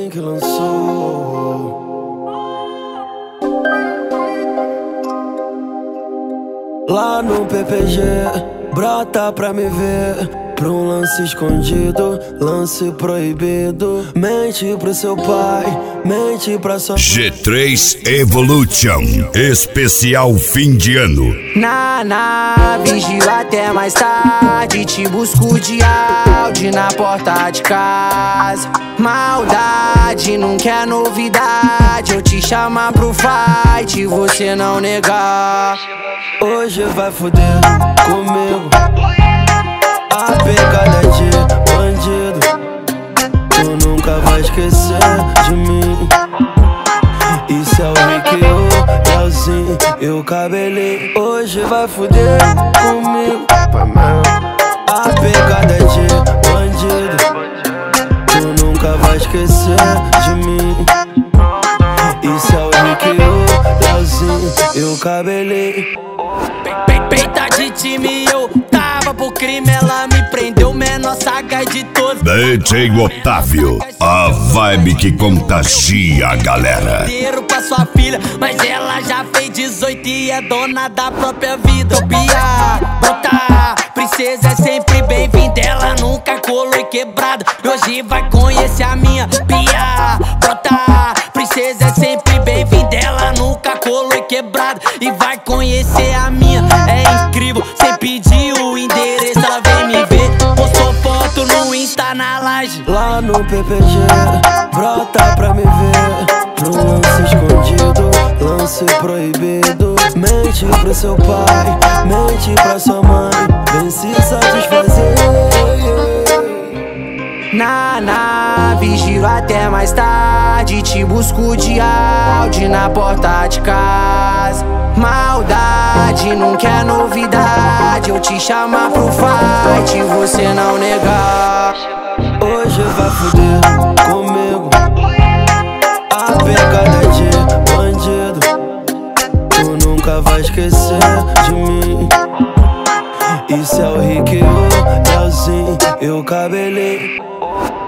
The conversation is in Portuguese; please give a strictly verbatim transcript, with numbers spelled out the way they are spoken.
que lançou. Lá no P P G, brota pra me ver. Pra um lance escondido, lance proibido. Mente pro seu pai, mente pra sua G três Evolution, especial fim de ano. Na nave, vigio até mais tarde. Te busco de áudio na porta de casa. Maldade, nunca é novidade. Eu te chamar pro fight, você não negar. Hoje vai foder comigo. A pegada de bandido, tu nunca vai esquecer de mim. Isso é o Rick, o Leozinho e o cabelinho. Hoje vai fuder comigo. A pegada de bandido, tu nunca vai esquecer de mim. Isso é o Rick, o Leozinho e o cabelinho. Peita de time, eu tava pro crime, ela me prendeu, menor saga de todos. D J Otávio, a vibe que contagia a galera. Pra sua filha, mas ela já fez dezoito e é dona da própria vida. Pia, brota, princesa é sempre bem-vinda, ela nunca colou e quebrada. E hoje vai conhecer a minha pia, brota, princesa é sempre bem-vinda, ela nunca colou e quebrada. E vai conhecer a minha, é incrível, sem pedir o endereço, ela vem me ver. Postou foto no Insta na laje. Lá no P P G, brota pra me ver. Pro lance escondido, lance proibido. Mente pro seu pai, mente pra sua mãe. Vem se satisfazer. Na nave, giro até mais tarde. Te busco de áudio na porta de casa. Maldade, nunca é novidade. Eu te chamar pro fight, você não negar. Hoje vai fuder comigo. A pegada de bandido, tu nunca vai esquecer de mim. Isso é o Rick, o Leozinho e o cabelinho.